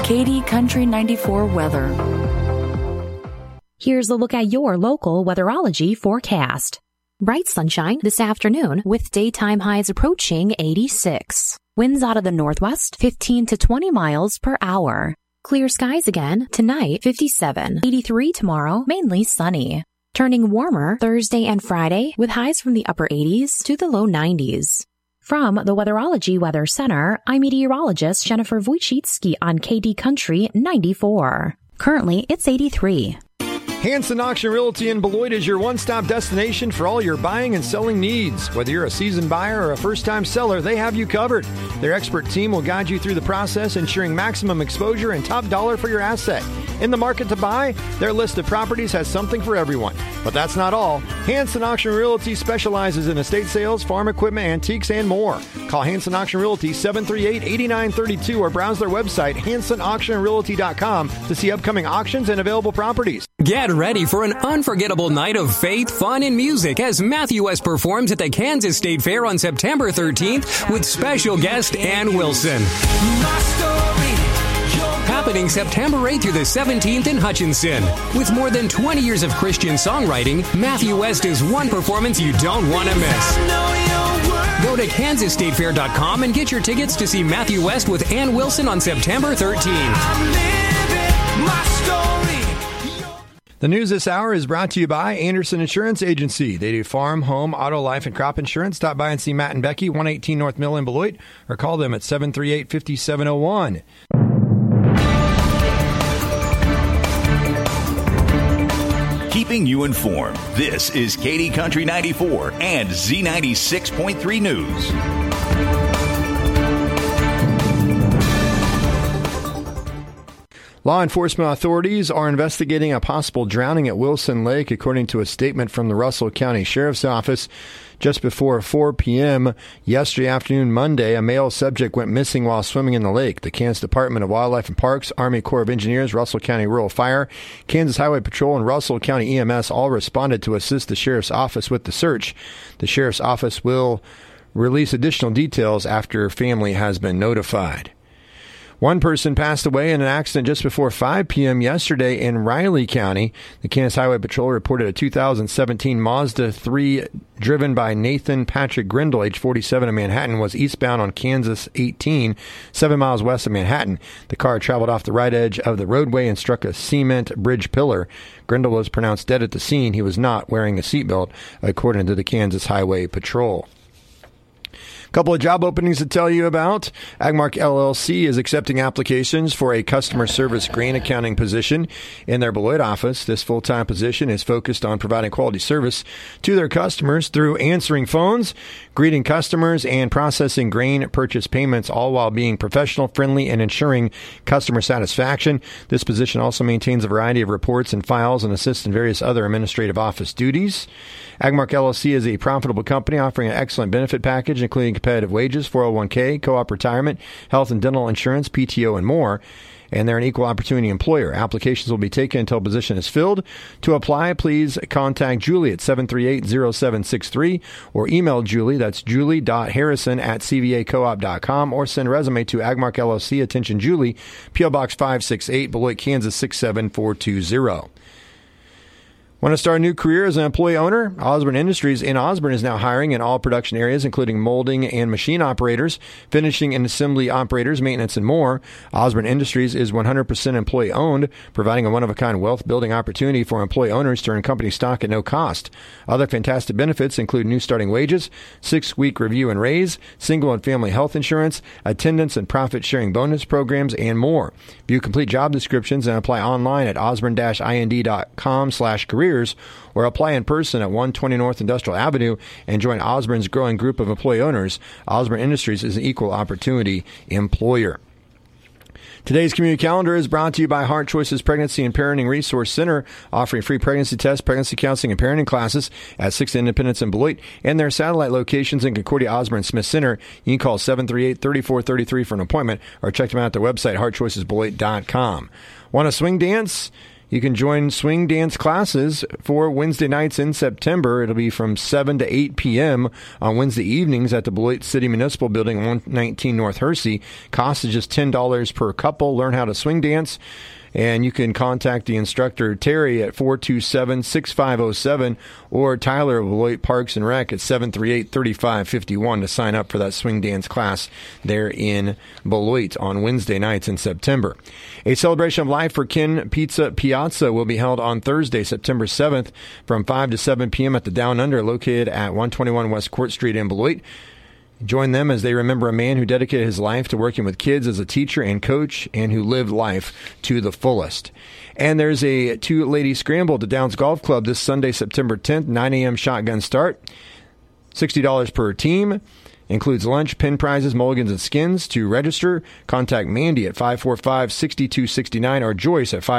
KD Country 94 weather. Here's a look at your local weatherology forecast. Bright sunshine this afternoon with daytime highs approaching 86. Winds out of the northwest 15 to 20 miles per hour. Clear skies again tonight 57. 83 tomorrow, mainly sunny. Turning warmer Thursday and Friday with highs from the upper 80s to the low 90s. From the Weatherology Weather Center, I'm meteorologist Jennifer Wojcicki on KD Country 94. Currently, it's 83. Hanson Auction Realty in Beloit is your one-stop destination for all your buying and selling needs. Whether you're a seasoned buyer or a first-time seller, they have you covered. Their expert team will guide you through the process, ensuring maximum exposure and top dollar for your asset. In the market to buy, their list of properties has something for everyone. But that's not all. Hanson Auction Realty specializes in estate sales, farm equipment, antiques, and more. Call Hanson Auction Realty 738-8932 or browse their website, hansonauctionrealty.com, to see upcoming auctions and available properties. Get ready for an unforgettable night of faith, fun, and music as Matthew West performs at the Kansas State Fair on September 13th with special guest Ann Wilson. Happening September 8th through the 17th in Hutchinson. With more than 20 years of Christian songwriting, Matthew West is one performance you don't want to miss. Go to kansasstatefair.com and get your tickets to see Matthew West with Ann Wilson on September 13th. The news this hour is brought to you by Anderson Insurance Agency. They do farm, home, auto, life, and crop insurance. Stop by and see Matt and Becky, 118 North Mill in Beloit, or call them at 738-5701. Keeping you informed, this is KD Country 94 and Z96.3 News. Law enforcement authorities are investigating a possible drowning at Wilson Lake, according to a statement from the Russell County Sheriff's Office. Just before 4 p.m. yesterday afternoon, Monday, a male subject went missing while swimming in the lake. The Kansas Department of Wildlife and Parks, Army Corps of Engineers, Russell County Rural Fire, Kansas Highway Patrol, and Russell County EMS all responded to assist the Sheriff's Office with the search. The Sheriff's Office will release additional details after family has been notified. One person passed away in an accident just before 5 p.m. yesterday in Riley County. The Kansas Highway Patrol reported a 2017 Mazda 3 driven by Nathan Patrick Grindle, age 47, of Manhattan, was eastbound on Kansas 18, 7 miles west of Manhattan. The car traveled off the right edge of the roadway and struck a cement bridge pillar. Grindle was pronounced dead at the scene. He was not wearing a seatbelt, according to the Kansas Highway Patrol. Couple of job openings to tell you about. Agmark LLC is accepting applications for a customer service grain accounting position in their Beloit office. This full-time position is focused on providing quality service to their customers through answering phones, greeting customers, and processing grain purchase payments, all while being professional, friendly, and ensuring customer satisfaction. This position also maintains a variety of reports and files and assists in various other administrative office duties. Agmark LLC is a profitable company offering an excellent benefit package, including competitive wages, 401k, co-op retirement, health and dental insurance, PTO, and more. And they're an equal opportunity employer. Applications will be taken until position is filled. To apply, please contact Julie at 738-0763 or email Julie. That's julie.harrison@cvacoop.com, or send resume to Agmark LLC, attention Julie, P.O. Box 568, Beloit, Kansas 67420. Want to start a new career as an employee owner? Osborne Industries in Osborne is now hiring in all production areas, including molding and machine operators, finishing and assembly operators, maintenance, and more. Osborne Industries is 100% employee-owned, providing a one-of-a-kind wealth-building opportunity for employee owners to earn company stock at no cost. Other fantastic benefits include new starting wages, 6-week review and raise, single and family health insurance, attendance and profit-sharing bonus programs, and more. View complete job descriptions and apply online at osborne-ind.com/careers, or apply in person at 120 North Industrial Avenue and join Osborne's growing group of employee owners. Osborne Industries is an equal opportunity employer. Today's community calendar is brought to you by Heart Choices Pregnancy and Parenting Resource Center, offering free pregnancy tests, pregnancy counseling, and parenting classes at 6 Independence and Beloit, and their satellite locations in Concordia, Osborne, Smith Center. You can call 738-3433 for an appointment, or check them out at their website, heartchoicesbeloit.com. Want to swing dance? You can join swing dance classes for Wednesday nights in September. It'll be from 7 to 8 p.m. on Wednesday evenings at the Beloit City Municipal Building, 119 North Hersey. Cost is just $10 per couple. Learn how to swing dance. And you can contact the instructor, Terry, at 427-6507 or Tyler of Beloit Parks and Rec at 738-3551 to sign up for that swing dance class there in Beloit on Wednesday nights in September. A celebration of life for Ken Pizza Piazza will be held on Thursday, September 7th from 5 to 7 p.m. at the Down Under located at 121 West Court Street in Beloit. Join them as they remember a man who dedicated his life to working with kids as a teacher and coach and who lived life to the fullest. And there's a two-lady scramble at the Downs Golf Club this Sunday, September 10th, 9 a.m. shotgun start. $60 per team. Includes lunch, pin prizes, mulligans, and skins. To register, contact Mandy at 545-6269 or Joyce at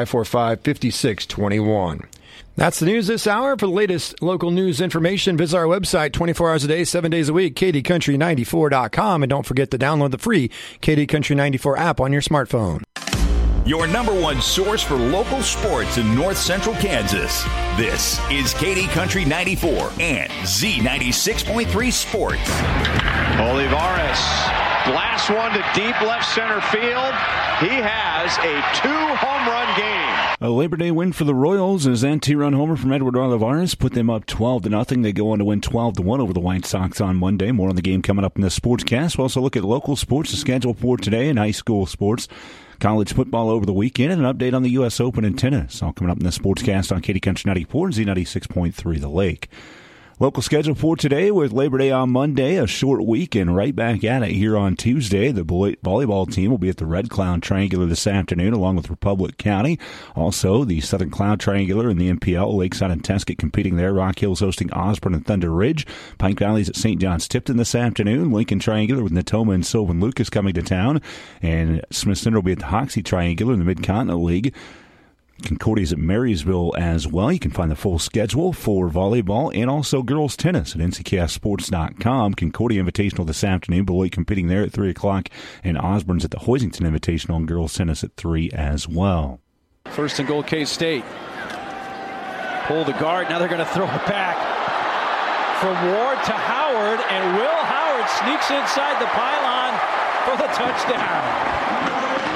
545-5621. That's the news this hour. For the latest local news information, visit our website 24 hours a day, 7 days a week, KDCountry94.com. And don't forget to download the free KD Country 94 app on your smartphone. Your number one source for local sports in north central Kansas. This is KD Country 94 and Z96.3 Sports. Olivares blasts one to deep left center field. He has a 2-home run game. A Labor Day win for the Royals as that 2-run homer from Edward Olivares put them up 12-0. They go on to win 12-1 over the White Sox on Monday. More on the game coming up in the Sportscast. We'll also look at local sports, the schedule for today, and high school sports. College football over the weekend, and an update on the U.S. Open in tennis. All coming up in the Sportscast on KD Country 94 and Z96.3 The Lake. Local schedule for today with Labor Day on Monday, a short week, and right back at it here on Tuesday. The Beloit volleyball team will be at the Red Cloud Triangular this afternoon along with Republic County. Also, the Southern Cloud Triangular in the MPL, Lakeside and Tesket competing there. Rock Hills hosting Osborne and Thunder Ridge. Pike Valley's at St. John's Tipton this afternoon. Lincoln Triangular with Natoma and Sylvan Lucas coming to town. And Smith Center will be at the Hoxie Triangular in the Mid-Continent League. Concordia's at Marysville as well. You can find the full schedule for volleyball and also girls tennis at NCKSports.com. Concordia Invitational this afternoon. Beloit competing there at 3 o'clock. And Osborne's at the Hoisington Invitational and girls tennis at 3 as well. First and goal, K-State. Pull the guard. Now they're going to throw it back from Ward to Howard. And Will Howard sneaks inside the pylon for the touchdown.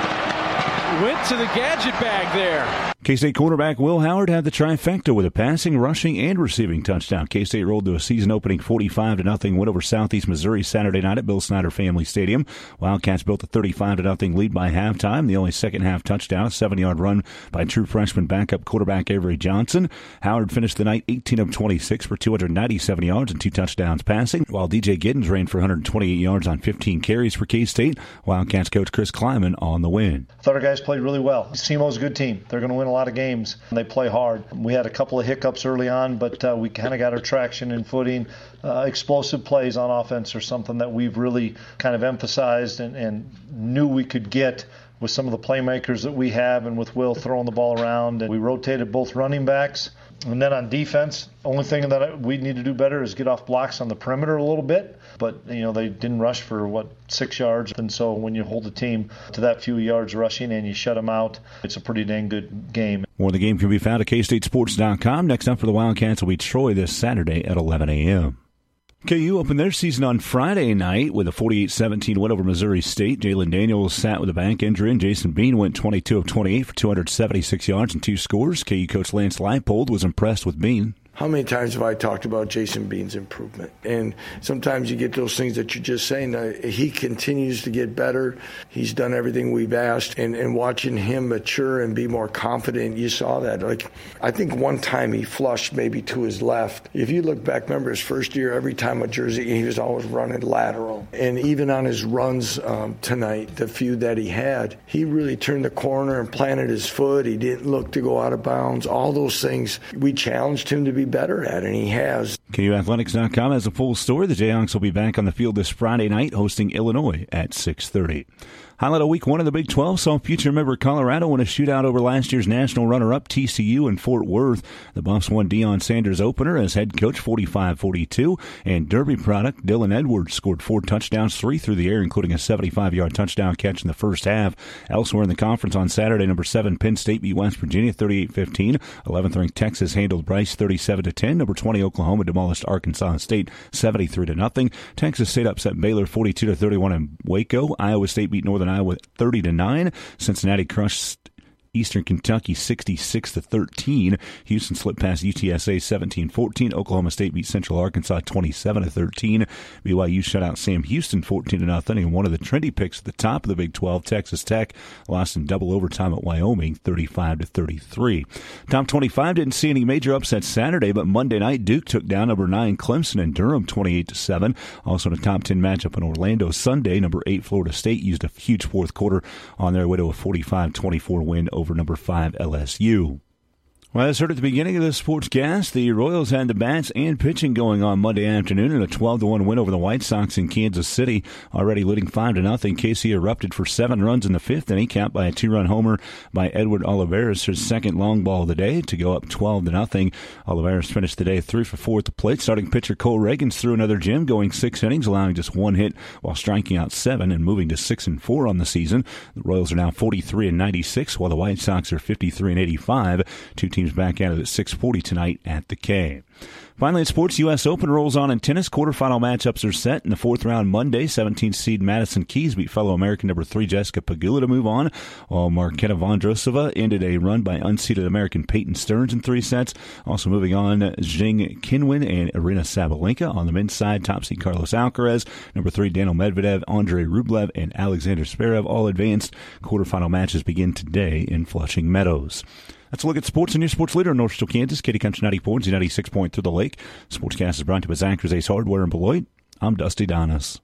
Went to the gadget bag there. K-State quarterback Will Howard had the trifecta with a passing, rushing, and receiving touchdown. K-State rolled to a season-opening 45-0 win over Southeast Missouri Saturday night at Bill Snyder Family Stadium. Wildcats built a 35-0 lead by halftime. The only second-half touchdown, a 7-yard run by true freshman backup quarterback Avery Johnson. Howard finished the night 18 of 26 for 297 yards and 2 touchdowns passing, while DJ Giddens ran for 128 yards on 15 carries for K-State. Wildcats coach Chris Kleiman on the win. I thought our guys played really well. SEMO's a good team. They're going to win a lot of games. They play hard. We had a couple of hiccups early on, but we kind of got our traction and footing. Explosive plays on offense are something that we've really kind of emphasized and knew we could get with some of the playmakers that we have and with Will throwing the ball around. And we rotated both running backs. And then on defense, only thing that we need to do better is get off blocks on the perimeter a little bit. But, they didn't rush for, 6 yards. And so when you hold the team to that few yards rushing and you shut them out, it's a pretty dang good game. More of the game can be found at KStateSports.com. Next up for the Wildcats will be Troy this Saturday at 11 a.m. KU opened their season on Friday night with a 48-17 win over Missouri State. Jalen Daniels sat with a back injury, and Jason Bean went 22 of 28 for 276 yards and 2 scores. KU coach Lance Leipold was impressed with Bean. How many times have I talked about Jason Bean's improvement? And sometimes you get those things that you're just saying. He continues to get better. He's done everything we've asked. And watching him mature and be more confident, you saw that. I think one time he flushed maybe to his left. If you look back, remember his first year, every time with Jersey, he was always running lateral. And even on his runs tonight, the few that he had, he really turned the corner and planted his foot. He didn't look to go out of bounds. All those things we challenged him to be better at, and he has. KUathletics.com has a full story. The Jayhawks will be back on the field this Friday night hosting Illinois at 6:30. Highlight of Week 1 of the Big 12 saw future member Colorado win a shootout over last year's national runner-up TCU in Fort Worth. The Buffs won Deion Sanders' opener as head coach 45-42, and Derby product Dylan Edwards scored 4 touchdowns, 3 through the air, including a 75-yard touchdown catch in the first half. Elsewhere in the conference on Saturday, number 7 Penn State beat West Virginia 38-15. 11th-ranked Texas handled Bryce 37-10. Number 20 Oklahoma demolished Arkansas State 73-0. Texas State upset Baylor 42-31 in Waco. Iowa State beat Northern Iowa 30-9. Cincinnati crushed Eastern Kentucky 66-13. Houston slipped past UTSA 17-14. Oklahoma State beat Central Arkansas 27-13. BYU shut out Sam Houston 14-0. And one of the trendy picks at the top of the Big 12, Texas Tech, lost in double overtime at Wyoming 35-33. Top 25 didn't see any major upsets Saturday, but Monday night Duke took down number 9 Clemson and Durham 28-7. Also in a top 10 matchup in Orlando Sunday, number 8 Florida State used a huge fourth quarter on their way to a 45-24 win over number 5 LSU. Well, as heard at the beginning of this sportscast, the Royals had the bats and pitching going on Monday afternoon in a 12-1 win over the White Sox in Kansas City. Already leading 5-0, Casey erupted for 7 runs in the 5th inning, capped by a 2-run homer by Edward Olivares, his second long ball of the day, to go up 12-0. Olivares finished the day 3 for 4 at the plate. Starting pitcher Cole Reagans threw another gem, going 6 innings, allowing just 1 hit while striking out 7 and moving to 6-4 on the season. The Royals are now 43-96, while the White Sox are 53-85. Two teams back at it at 6:40 tonight at the K. Finally, in sports, U.S. Open rolls on in tennis. Quarterfinal matchups are set in the 4th round Monday. 17th seed Madison Keys beat fellow American number 3 Jessica Pegula to move on, while Marketa Vondrousova ended a run by unseeded American Peyton Stearns in 3 sets. Also moving on, Zheng Qinwen and Arina Sabalenka. On the men's side, top seed Carlos Alcaraz, number 3 Daniil Medvedev, Andrei Rublev, and Alexander Zverev all advanced. Quarterfinal matches begin today in Flushing Meadows. Let's look at sports and your sports leader in North Central Kansas, Katy Country 94 and Z96 Point through the Lake. Sportscast is brought to you by Zach's Ace Hardware in Beloit. I'm Dusty Donis.